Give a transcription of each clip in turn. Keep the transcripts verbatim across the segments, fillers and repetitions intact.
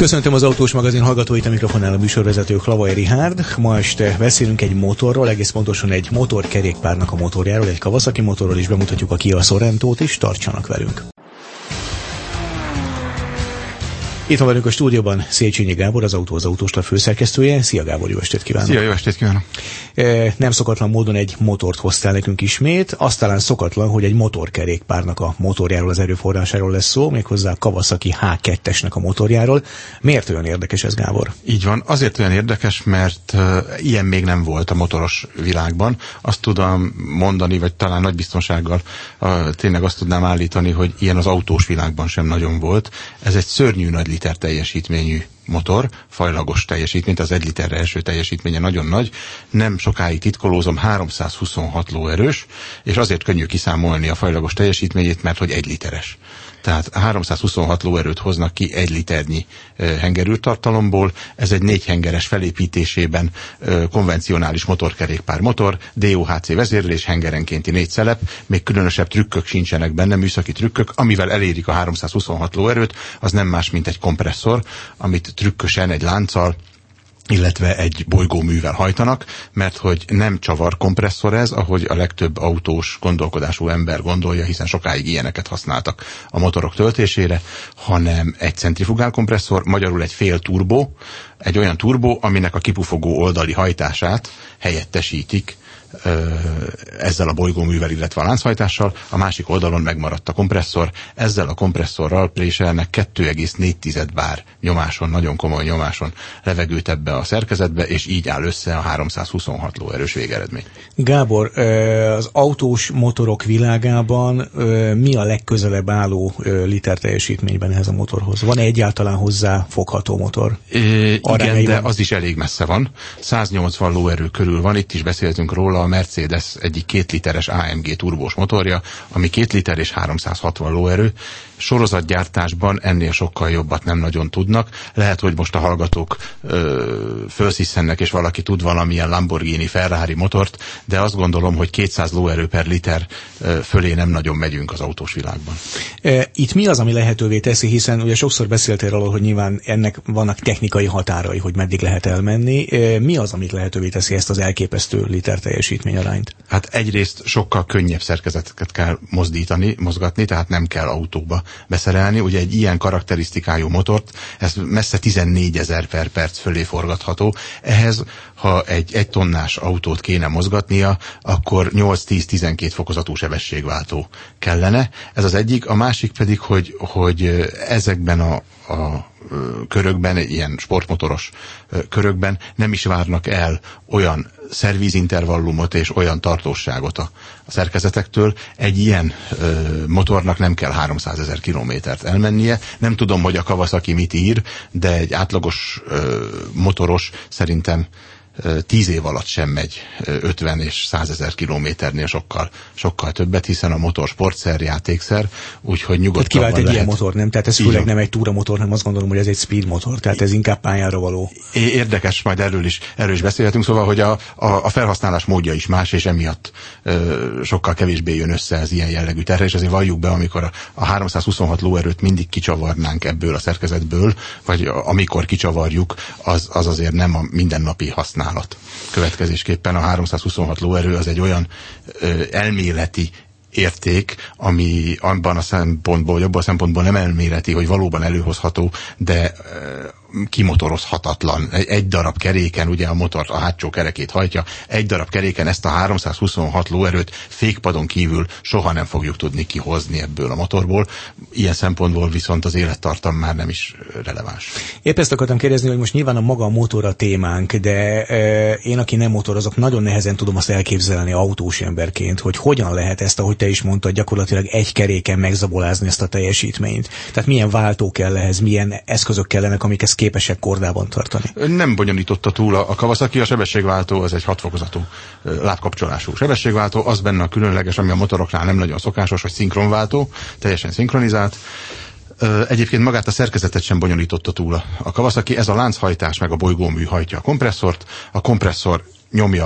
Köszöntöm az Autós Magazin hallgatóit, a mikrofonnál a műsorvezető Hlawai Richárd. Ma este beszélünk egy motorról, egész pontosan egy motorkerékpárnak a motorjáról, egy Kawasaki motorról, és bemutatjuk a Kia Sorentót is. Tartsanak velünk! Itt van velünk a stúdióban Széchenyi Gábor, az Autó az Autósla főszerkesztője. Szia Gábor, jó estét kívánok! Szia, jó estét kívánok! E, nem szokatlan módon egy motort hoztál nekünk ismét, azt talán szokatlan, hogy egy motorkerékpárnak a motorjáról, az erőforrásáról lesz szó, méghozzá a Kawasaki há kettesnek a motorjáról. Miért olyan érdekes ez, Gábor? Így van, azért olyan érdekes, mert uh, ilyen még nem volt a motoros világban. Azt tudom mondani, vagy talán nagy biztonsággal uh, tényleg azt tudnám állítani, hogy ilyen az autós világban sem nagyon volt. Ez egy szörnyű nagy liter teljesítményű motor, fajlagos teljesítményt, az egy literre első teljesítménye nagyon nagy, nem sokáig titkolózom, háromszázhuszonhat lóerős, és azért könnyű kiszámolni a fajlagos teljesítményét, mert hogy egy literes. Tehát háromszázhuszonhat lóerőt hoznak ki egy liternyi uh, hengerültartalomból. Ez egy négy hengeres felépítésében uh, konvencionális motorkerékpár motor, dé o há cé vezérlés, hengerenkénti négy szelep, még különösebb trükkök sincsenek benne, műszaki trükkök, amivel elérik a háromszázhuszonhat lóerőt, az nem más, mint egy kompresszor, amit trükkösen egy lánccal, illetve egy bolygóművel hajtanak, mert hogy nem csavar kompresszor ez, ahogy a legtöbb autós gondolkodású ember gondolja, hiszen sokáig ilyeneket használtak a motorok töltésére, hanem egy centrifugál kompresszor, magyarul egy fél turbó, egy olyan turbó, aminek a kipufogó oldali hajtását helyettesítik ezzel a bolygóművel, illetve a lánchajtással, a másik oldalon megmaradt a kompresszor, ezzel a kompresszorral préselnek kettő egész négy bár nyomáson, nagyon komoly nyomáson levegőt ebbe a szerkezetbe, és így áll össze a háromszázhuszonhat lóerős végeredmény. Gábor, az autós motorok világában mi a legközelebb álló liter teljesítményben ehhez a motorhoz? Van-e egyáltalán hozzá fogható motor? É, igen, de az is elég messze van. száznyolcvan lóerő körül van, itt is beszéltünk róla, a Mercedes egyik két literes á em gé turbós motorja, ami két liter és háromszázhatvan lóerő. Sorozatgyártásban ennél sokkal jobbat nem nagyon tudnak. Lehet, hogy most a hallgatók ö, fölszisszennek, és valaki tud valamilyen Lamborghini, Ferrari motort, de azt gondolom, hogy kétszáz lóerő per liter ö, fölé nem nagyon megyünk az autós világban. Itt mi az, ami lehetővé teszi, hiszen ugye sokszor beszéltél róla, hogy nyilván ennek vannak technikai határai, hogy meddig lehet elmenni. Mi az, amit lehetővé teszi ezt az elképesztő liter teljesítményarányt? Hát egyrészt sokkal könnyebb szerkezeteket kell mozdítani, mozgatni, tehát nem kell autóba beszerelni. Ugye egy ilyen karakterisztikájú motort, ez messze tizennégyezer per perc fölé forgatható. Ehhez, ha egy egy tonnás autót kéne mozgatnia, akkor nyolc-tíz-tizenkét fokozatú sebességváltó kellene. Ez az egyik. A másik pedig, hogy, hogy ezekben a, a körökben, ilyen sportmotoros körökben nem is várnak el olyan szervízintervallumot és olyan tartóságot a, a szerkezetektől. Egy ilyen ö, motornak nem kell háromszázezer kilométert elmennie. Nem tudom, hogy a Kawasaki mit ír, de egy átlagos ö, motoros szerintem tíz év alatt sem megy ötven és százezer kilométernél sokkal, sokkal többet, hiszen a motor sportszer, játékszer, úgyhogy nyugodtan kivált egy lehet. Ilyen motor, nem? Tehát ez főleg nem egy túramotor, hanem azt gondolom, hogy ez egy speed motor, tehát ez inkább pályára való. Érdekes, majd erről is, erről is beszélhetünk, szóval, hogy a, a, a felhasználás módja is más, és emiatt ö, sokkal kevésbé jön össze az ilyen jellegű terhe, és azért valljuk be, amikor a, a háromszázhuszonhat lóerőt mindig kicsavarnánk ebből a szerkezetből, vagy amikor kicsavarjuk, az, az azért nem a mindennapi használat. Következésképpen a háromszázhuszonhat lóerő az egy olyan ö, elméleti érték, ami abban a szempontból, vagy abban a szempontból nem elméleti, hogy valóban előhozható, de ö, kimotorozhatatlan. Egy, egy darab keréken, ugye a motor a hátsó kerekét hajtja, egy darab keréken ezt a háromszázhuszonhat lóerőt fékpadon kívül soha nem fogjuk tudni kihozni ebből a motorból. Ilyen szempontból viszont az élettartam már nem is releváns. Épp ezt akartam kérdezni, hogy most nyilván a maga a motor a témánk, de e, én, aki nem motorozok, nagyon nehezen tudom azt elképzelni autós emberként, hogy hogyan lehet ezt, ahogy te is mondtad, gyakorlatilag egy keréken megzabolázni ezt a teljesítményt. Tehát milyen váltó kell ehhez, milyen eszközök kellenek, amik ezt képesek kordában tartani. Nem bonyolította túl a Kawasaki, a sebességváltó, az egy hatfokozatú lábkapcsolású sebességváltó, az benne a különleges, ami a motoroknál nem nagyon szokásos, hogy szinkronváltó, teljesen szinkronizált. Egyébként magát a szerkezetet sem bonyolította túl a Kawasaki, ez a lánchajtás meg a bolygómű hajtja a kompresszort, a kompresszor nyomja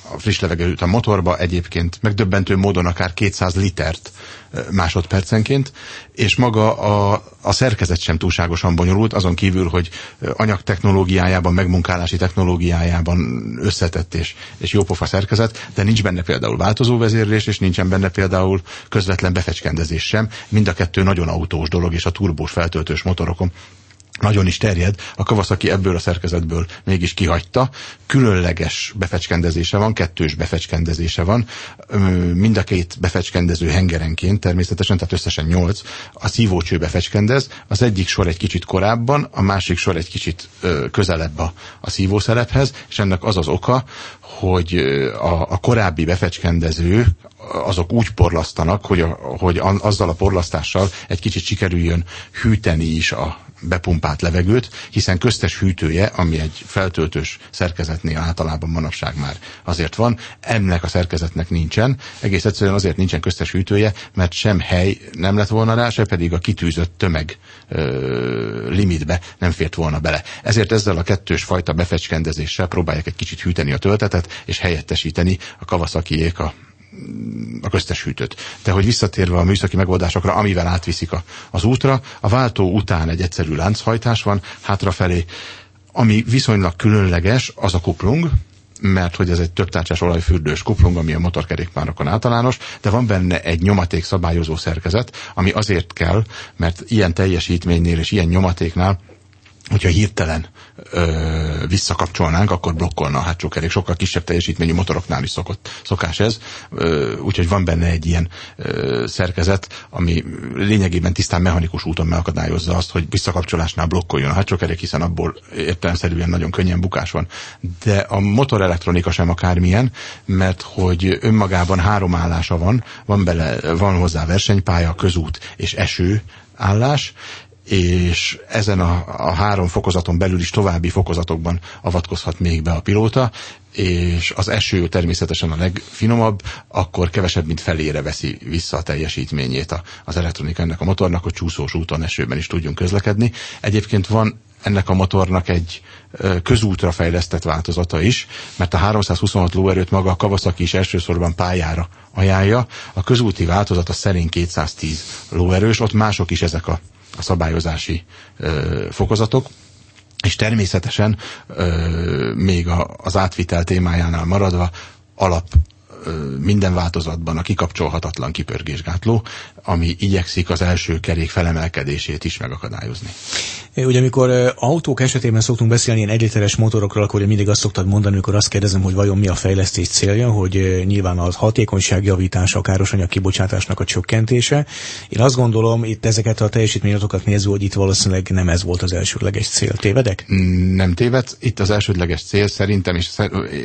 a friss levegőt a motorba, egyébként megdöbbentő módon akár kétszáz litert másodpercenként, és maga a, a szerkezet sem túlságosan bonyolult, azon kívül, hogy anyagtechnológiájában, megmunkálási technológiájában összetett és, és jópofa szerkezet, de nincs benne például változóvezérlés, és nincsen benne például közvetlen befecskendezés sem. Mind a kettő nagyon autós dolog, és a turbós feltöltős motorokon nagyon is terjed. A Kawasaki ebből a szerkezetből mégis kihagyta. Különleges befecskendezése van, kettős befecskendezése van. Mind a két befecskendező hengerenként természetesen, tehát összesen nyolc. A szívócső befecskendez. Az egyik sor egy kicsit korábban, a másik sor egy kicsit közelebb a, a szívószerephez, és ennek az az oka, hogy a, a korábbi befecskendező azok úgy porlasztanak, hogy, a, hogy azzal a porlasztással egy kicsit sikerüljön hűteni is a bepumpált levegőt, hiszen köztes hűtője, ami egy feltöltős szerkezetnél általában manapság már azért van, ennek a szerkezetnek nincsen. Egész egyszerűen azért nincsen köztes hűtője, mert sem hely nem lett volna rá, se pedig a kitűzött tömeg ö, limitbe nem fért volna bele. Ezért ezzel a kettős fajta befecskendezéssel próbálják egy kicsit hűteni a töltetet, és helyettesíteni a Kawasakiék a a köztes hűtőt. De hogy visszatérve a műszaki megoldásokra, amivel átviszik a, az útra, a váltó után egy egyszerű lánchajtás van hátrafelé, ami viszonylag különleges, az a kuplung, mert hogy ez egy többtárcsás olajfürdős kuplung, ami a motorkerékpárokon általános, de van benne egy nyomaték szabályozó szerkezet, ami azért kell, mert ilyen teljesítménynél és ilyen nyomatéknál, hogyha hirtelen ö, visszakapcsolnánk, akkor blokkolna a hátsó kerék. Sokkal kisebb teljesítményű motoroknál is szokott, szokás ez. Ö, úgyhogy van benne egy ilyen ö, szerkezet, ami lényegében tisztán mechanikus úton megakadályozza azt, hogy visszakapcsolásnál blokkoljon a hátsó kerék, hiszen abból értelemszerűen nagyon könnyen bukás van. De a motorelektronika sem akármilyen, mert hogy önmagában három állása van, van, bele, van hozzá versenypálya, közút és eső állás, és ezen a, a három fokozaton belül is további fokozatokban avatkozhat még be a pilóta, és az eső természetesen a legfinomabb, akkor kevesebb, mint felére veszi vissza a teljesítményét a, az elektronika ennek a motornak, hogy csúszós úton, esőben is tudjunk közlekedni. Egyébként van ennek a motornak egy közútra fejlesztett változata is, mert a háromszázhuszonhat lóerőt maga a Kawasaki is elsősorban pályára ajánlja. A közúti változat a szerény kétszáztíz lóerős, ott mások is ezek a a szabályozási ö, fokozatok, és természetesen ö, még a, az átvitel témájánál maradva alap ö, minden változatban a kikapcsolhatatlan kipörgésgátló, ami igyekszik az első kerék felemelkedését is megakadályozni. Ugye amikor autók esetében szoktunk beszélni ilyen egyliteres motorokról, akkor mindig azt szoktad mondani, amikor azt kérdezem, hogy vajon mi a fejlesztés célja, hogy nyilván az hatékonyság javítása, a károsanyag kibocsátásnak a csökkentése. Én azt gondolom, itt ezeket a teljesítményadatokat nézve, hogy itt valószínűleg nem ez volt az elsődleges cél. Tévedek? Nem téved. Itt az elsődleges cél szerintem, és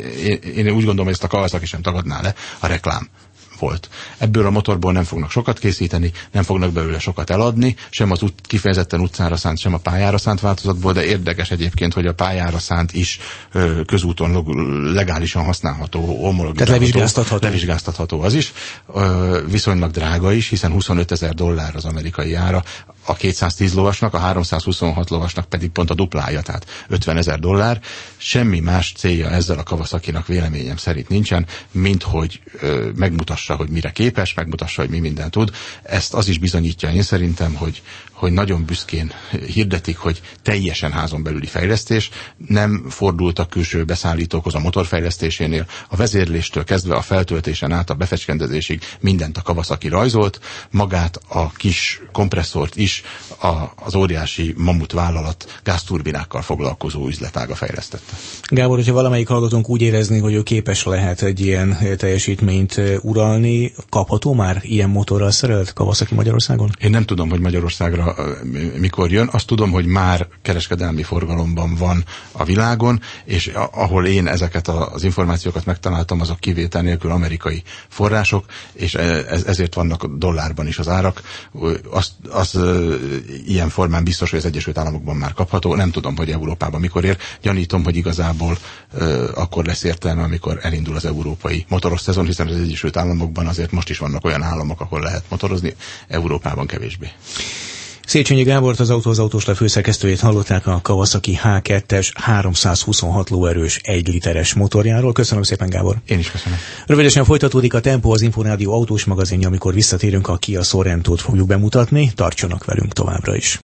én úgy gondolom, hogy ezt a Kawasaki sem tagadná le, a reklám volt. Ebből a motorból nem fognak sokat készíteni, nem fognak belőle sokat eladni, sem az út, kifejezetten utcára szánt, sem a pályára szánt változatból, de érdekes egyébként, hogy a pályára szánt is ö, közúton legálisan használható, homologizálható. Tehát levizsgáztatható. Levizsgáztatható az is. Ö, viszonylag drága is, hiszen huszonötezer dollár az amerikai ára, a kétszáztíz lovasnak, a háromszázhuszonhat lovasnak pedig pont a duplája, tehát ötvenezer dollár. Semmi más célja ezzel a Kawasakinak véleményem szerint nincsen, mint hogy ö, megmutassa, hogy mire képes, megmutassa, hogy mi mindent tud. Ezt az is bizonyítja én szerintem, hogy, hogy nagyon büszkén hirdetik, hogy teljesen házon belüli fejlesztés, nem fordultak külső beszállítókhoz a motor fejlesztésénél, a vezérléstől kezdve a feltöltésen át a befecskendezésig mindent a Kawasaki rajzolt, magát a kis kompresszort is a, az óriási mamut vállalat gázturbinákkal foglalkozó üzletága fejlesztette. Gábor, hogyha valamelyik hallgatónk úgy érezni, hogy ő képes lehet egy ilyen teljesítményt uralni, kapható már ilyen motorral szerelt Kawasaki Magyarországon? Én nem tudom, hogy Magyarországra mikor jön. Azt tudom, hogy már kereskedelmi forgalomban van a világon, és ahol én ezeket az információkat megtaláltam, azok kivétel nélkül amerikai források, és ezért vannak dollárban is az árak. Az, az ilyen formán biztos, hogy az Egyesült Államokban már kapható. Nem tudom, hogy Európában mikor ér. Gyanítom, hogy igazából akkor lesz értelme, amikor elindul az európai motoros szezon, hiszen az Egyesült Államokban azért most is vannak olyan államok, ahol lehet motorozni, Európában kevésbé. Széchenyi Gábort, az Autó az Autós Lap főszerkesztőjét hallották a Kawasaki há kettes háromszázhuszonhat lóerős egy literes motorjáról. Köszönöm szépen, Gábor. Én is köszönöm. Rövidesen folytatódik a Tempó, az Inforádió autós magazinja, amikor visszatérünk, a Kia Sorrentót fogjuk bemutatni. Tartsanak velünk továbbra is.